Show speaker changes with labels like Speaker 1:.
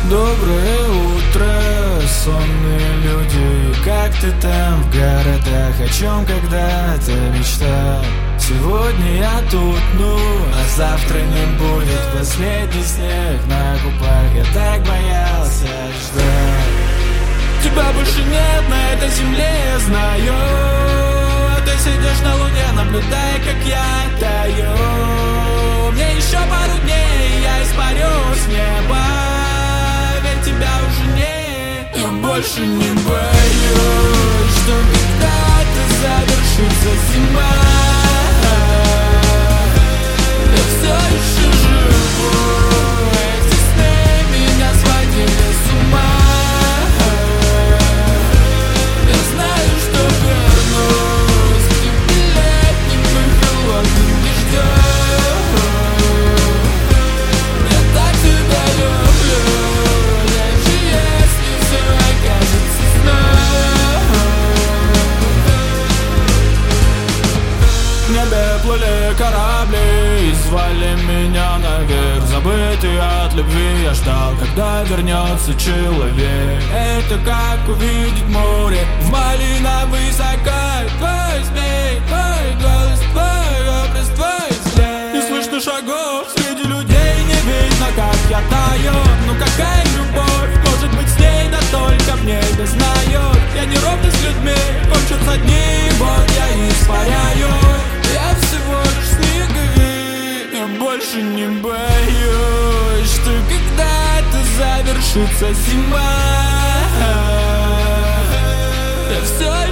Speaker 1: Доброе утро, сонные люди. Как ты там в городах, о чем когда-то мечтал? Сегодня я тут, а завтра не будет. Последний снег на губах, я так боялся ждать. Тебя больше нет на этой земле, я знаю. А ты сидишь на луне, наблюдая, как я таю. Мне еще пару дней, я испарю с неба. Ведь тебя уже нет. Я больше не боюсь, что когда-то завершится зима. Я все еще живу. Эти сны меня сводили с ума. Я знаю, что вернусь к тебе летним и холодным дождем. Я так тебя люблю, даже если все окажется сном. В небе плыли корабли и звали меня наверх. Забытый от любви я ждал, когда вернется человек. Это как увидеть море в малиновый закат. Твой смех, твой голос, твой образ, твой взгляд. Не слышно шагов среди людей, не видно, как я таю. Ну какая любовь может быть с ней, да только мне это знает. Я не ровно с людьми, кончатся дни, вот я испаряю. Я всего лишь снеговик. Я больше не боюсь, что когда-то завершится зима. Я все